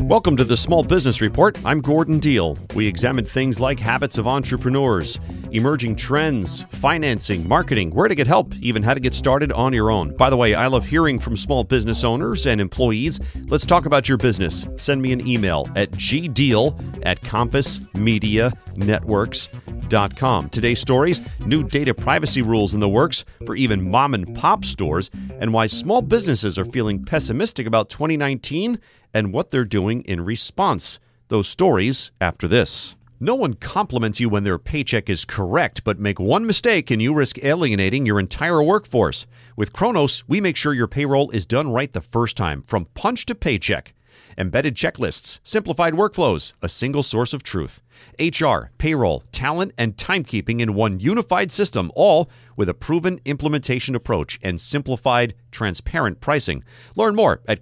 Welcome to the Small Business Report. I'm Gordon Deal. We examine things like habits of entrepreneurs, emerging trends, financing, marketing, where to get help, even how to get started on your own. By the way, I love hearing from small business owners and employees. Let's talk about your business. Send me an email at gdeal@compassmedianetworks.com. Today's stories, new data privacy rules in the works for even mom and pop stores, and why small businesses are feeling pessimistic about 2019 and what they're doing in response. Those stories after this. No one compliments you when their paycheck is correct, but make one mistake and you risk alienating your entire workforce. With Kronos, we make sure your payroll is done right the first time, from punch to paycheck. Embedded checklists, simplified workflows, a single source of truth. HR, payroll, talent, and timekeeping in one unified system, all with a proven implementation approach and simplified, transparent pricing. Learn more at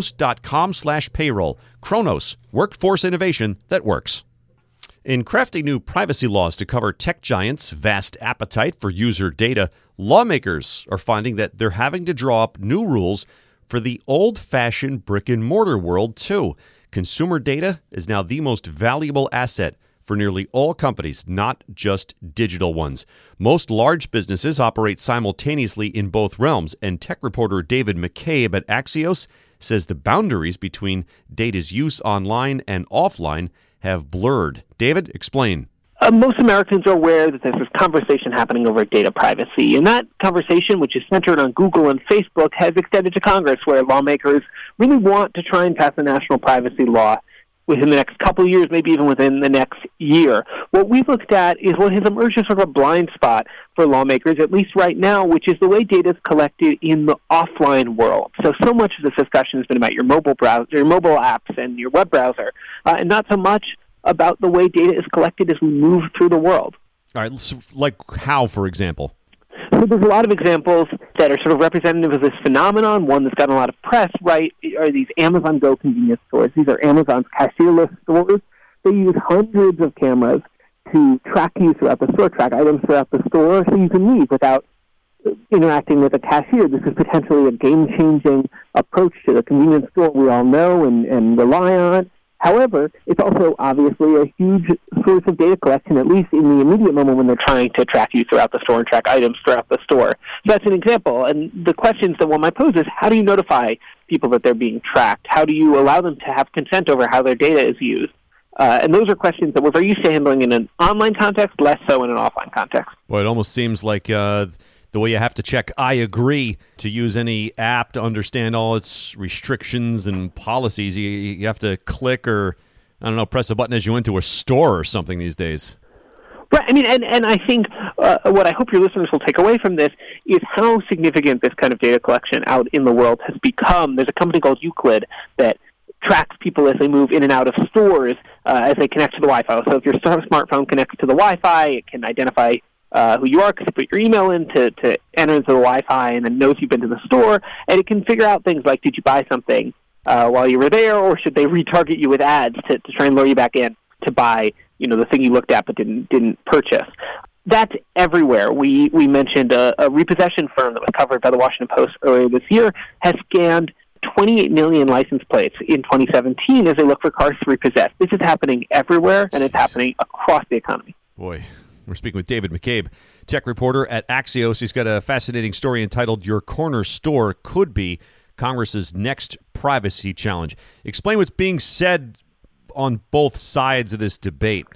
kronos.com/payroll. Kronos, workforce innovation that works. In crafting new privacy laws to cover tech giants' vast appetite for user data, lawmakers are finding that they're having to draw up new rules for the old-fashioned brick-and-mortar world, too. Consumer data is now the most valuable asset for nearly all companies, not just digital ones. Most large businesses operate simultaneously in both realms, and tech reporter David McCabe at Axios says the boundaries between data's use online and offline have blurred. David, explain. Most Americans are aware that there's this conversation happening over data privacy, and that conversation, which is centered on Google and Facebook, has extended to Congress, where lawmakers really want to try and pass a national privacy law within the next couple of years, maybe even within the next year. What we've looked at is what has emerged as sort of a blind spot for lawmakers, at least right now, which is the way data is collected in the offline world. So much of this discussion has been about your mobile browser, your mobile apps, and your web browser, and not so much about the way data is collected as we move through the world. All right, so like how, for example? So there's a lot of examples that are sort of representative of this phenomenon. One that's gotten a lot of press, right, are these Amazon Go convenience stores. These are Amazon's cashierless stores. They use hundreds of cameras to track you throughout the store, track items throughout the store, so you can leave without interacting with a cashier. This is potentially a game-changing approach to the convenience store we all know and rely on. However, it's also obviously a huge source of data collection, at least in the immediate moment when they're trying to track you throughout the store and track items throughout the store. So that's an example. And the questions that one might pose is, how do you notify people that they're being tracked? How do you allow them to have consent over how their data is used? And those are questions that we're very used to handling in an online context, less so in an offline context. Well, it almost seems like the way you have to check I agree to use any app to understand all its restrictions and policies. You have to click or, I don't know, press a button as you enter a store or something these days. Right. I mean, and I think what I hope your listeners will take away from this is how significant this kind of data collection out in the world has become. There's a company called Euclid that tracks people as they move in and out of stores as they connect to the Wi-Fi. So if your smartphone connects to the Wi-Fi, it can identify who you are because you put your email in to enter into the Wi-Fi, and then knows you've been to the store, and it can figure out things like, did you buy something while you were there, or should they retarget you with ads to try and lure you back in to buy, the thing you looked at but didn't purchase. That's everywhere. We mentioned a repossession firm that was covered by the Washington Post earlier this year has scanned 28 million license plates in 2017 as they look for cars to repossess. This is happening everywhere, and it's happening across the economy. Boy. We're speaking with David McCabe, tech reporter at Axios. He's got a fascinating story entitled Your Corner Store Could Be Congress's Next Privacy Challenge. Explain what's being said on both sides of this debate.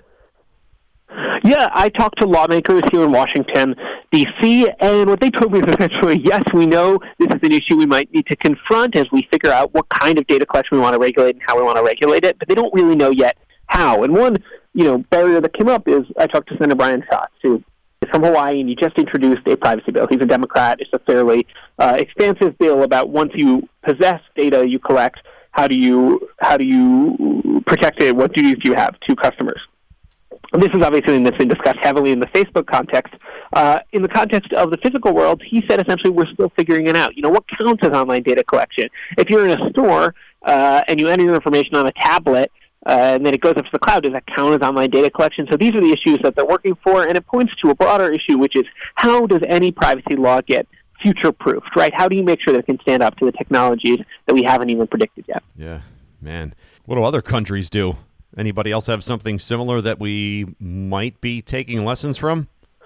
Yeah, I talked to lawmakers here in Washington, D.C., and what they told me is essentially, yes, we know this is an issue we might need to confront as we figure out what kind of data collection we want to regulate and how we want to regulate it, but they don't really know yet how. And one barrier that came up is I talked to Senator Brian Schatz, who is from Hawaii, and he just introduced a privacy bill. He's a Democrat. It's a fairly expansive bill about once you possess data you collect, how do you protect it? What duties do you have to customers? And this is obviously something that's been discussed heavily in the Facebook context. In the context of the physical world, he said essentially we're still figuring it out. What counts as online data collection? If you're in a store and you enter your information on a tablet, and then it goes up to the cloud, does that count as online data collection? So these are the issues that they're working for, and it points to a broader issue, which is how does any privacy law get future-proofed, right? How do you make sure that it can stand up to the technologies that we haven't even predicted yet? Yeah. Man, what do other countries do? Anybody else have something similar that we might be taking lessons from?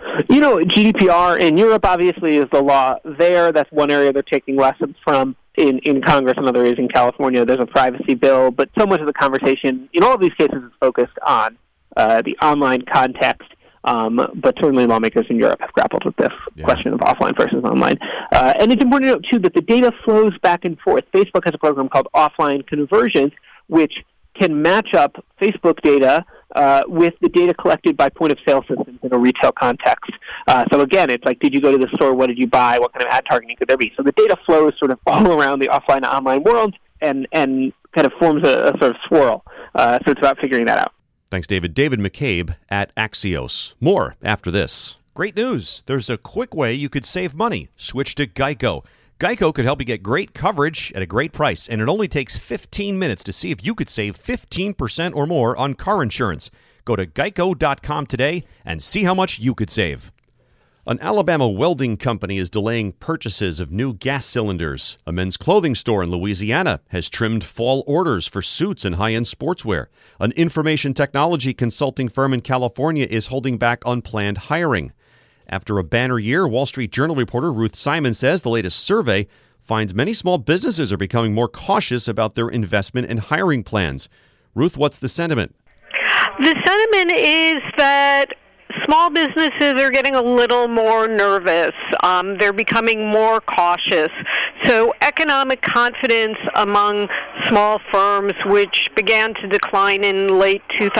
GDPR in Europe obviously is the law there. That's one area they're taking lessons from. In Congress, another areas in California, there's a privacy bill, but so much of the conversation in all of these cases is focused on the online context. But certainly lawmakers in Europe have grappled with this question of offline versus online. And it's important to note, too, that the data flows back and forth. Facebook has a program called Offline Convergence, which can match up Facebook data with the data collected by point-of-sale systems in a retail context. So again, it's like, did you go to the store? What did you buy? What kind of ad targeting could there be? So the data flows sort of all around the offline to online world and kind of forms a sort of swirl. So it's about figuring that out. Thanks, David. David McCabe at Axios. More after this. Great news. There's a quick way you could save money. Switch to Geico. Geico could help you get great coverage at a great price, and it only takes 15 minutes to see if you could save 15% or more on car insurance. Go to geico.com today and see how much you could save. An Alabama welding company is delaying purchases of new gas cylinders. A men's clothing store in Louisiana has trimmed fall orders for suits and high-end sportswear. An information technology consulting firm in California is holding back unplanned hiring. After a banner year, Wall Street Journal reporter Ruth Simon says the latest survey finds many small businesses are becoming more cautious about their investment and hiring plans. Ruth, what's the sentiment? The sentiment is that small businesses are getting a little more nervous. They're becoming more cautious. So economic confidence among small firms, which began to decline in late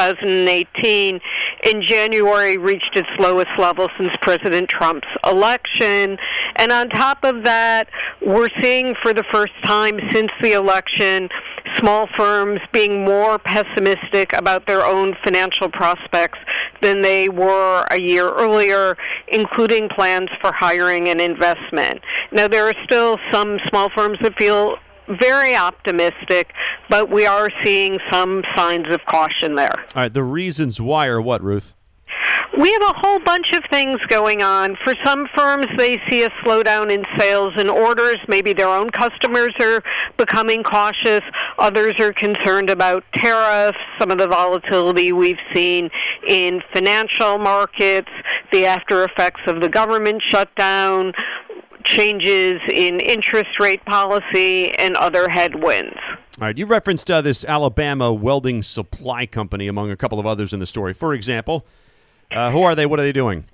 2018, in January reached its lowest level since President Trump's election. And on top of that, we're seeing for the first time since the election small firms being more pessimistic about their own financial prospects than they were a year earlier, including plans for hiring and investment. Now, there are still some small firms that feel very optimistic, but we are seeing some signs of caution there. All right, the reasons why are what, Ruth? We have a whole bunch of things going on. For some firms, they see a slowdown in sales and orders. Maybe their own customers are becoming cautious. Others are concerned about tariffs, some of the volatility we've seen in financial markets, the after effects of the government shutdown, changes in interest rate policy, and other headwinds. All right, you referenced this Alabama welding supply company among a couple of others in the story. For example, who are they? What are they doing?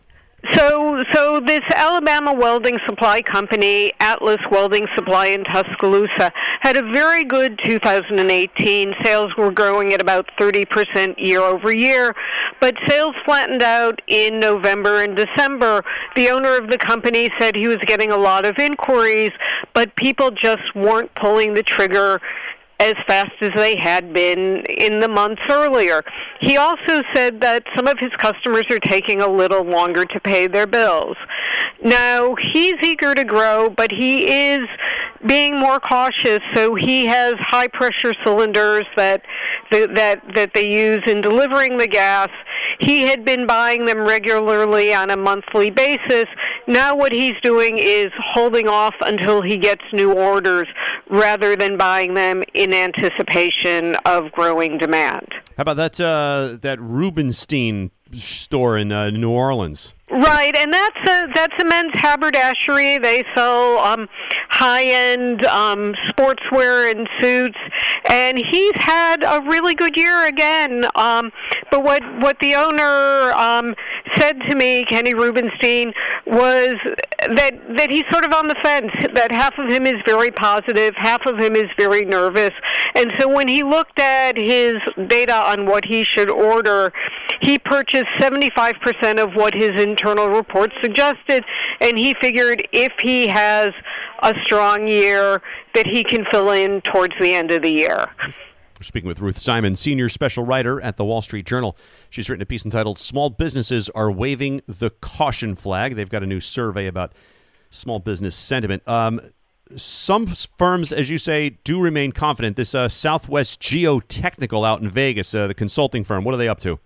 So this Alabama welding supply company, Atlas Welding Supply in Tuscaloosa, had a very good 2018. Sales were growing at about 30% year over year, but sales flattened out in November and December. The owner of the company said he was getting a lot of inquiries, but people just weren't pulling the trigger as fast as they had been in the months earlier. He also said that some of his customers are taking a little longer to pay their bills. Now, he's eager to grow, but he is being more cautious, so he has high-pressure cylinders that they use in delivering the gas. He had been buying them regularly on a monthly basis. Now what he's doing is holding off until he gets new orders rather than buying them in anticipation of growing demand. How about that Rubenstein store in New Orleans? Right, and that's a men's haberdashery. They sell high-end sportswear and suits, and he's had a really good year again. But what the owner said to me, Kenny Rubenstein, was that he's sort of on the fence, that half of him is very positive, half of him is very nervous. And so when he looked at his data on what he should order, he purchased 75% of what his internal reports suggested, and he figured if he has a strong year that he can fill in towards the end of the year. We're speaking with Ruth Simon, senior special writer at the Wall Street Journal. She's written a piece entitled "Small Businesses Are Waving the Caution Flag." They've got a new survey about small business sentiment. Some firms, as you say, do remain confident. This Southwest Geotechnical out in Vegas, the consulting firm, what are they up to?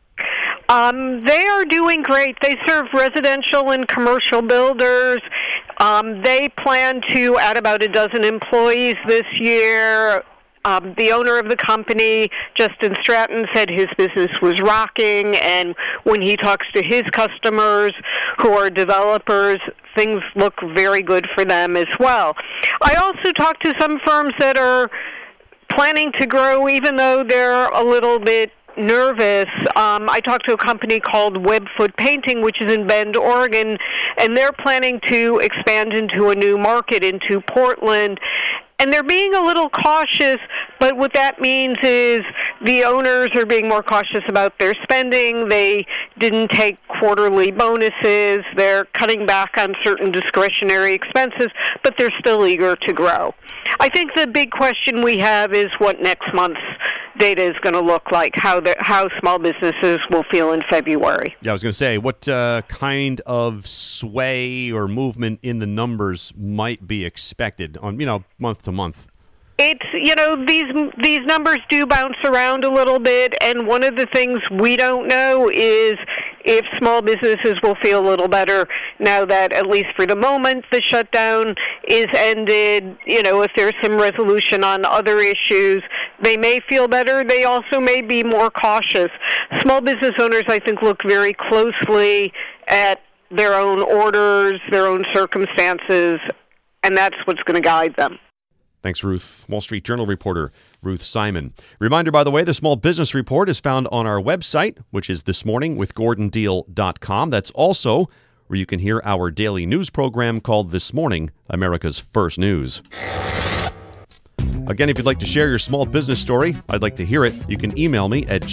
They are doing great. They serve residential and commercial builders. They plan to add about a dozen employees this year. The owner of the company, Justin Stratton, said his business was rocking, and when he talks to his customers who are developers, things look very good for them as well. I also talked to some firms that are planning to grow even though they're a little bit nervous. I talked to a company called Webfoot Painting, which is in Bend, Oregon, and they're planning to expand into a new market, into Portland. And they're being a little cautious, but what that means is the owners are being more cautious about their spending. They didn't take quarterly bonuses. They're cutting back on certain discretionary expenses, but they're still eager to grow. I think the big question we have is what next month's data is going to look like, how small businesses will feel in February. Yeah, I was going to say, what kind of sway or movement in the numbers might be expected on, month to month? It's, these numbers do bounce around a little bit, and one of the things we don't know is if small businesses will feel a little better now that, at least for the moment, the shutdown is ended. If there's some resolution on other issues, they may feel better. They also may be more cautious. Small business owners, I think, look very closely at their own orders, their own circumstances, and that's what's going to guide them. Thanks, Ruth. Wall Street Journal reporter Ruth Simon. Reminder, by the way, the Small Business Report is found on our website, which is thismorningwithgordondeal.com. That's also where you can hear our daily news program called This Morning, America's First News. Again, if you'd like to share your small business story, I'd like to hear it. You can email me at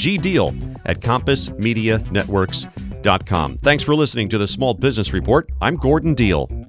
gdeal@compassmedianetworks.com. Thanks for listening to the Small Business Report. I'm Gordon Deal.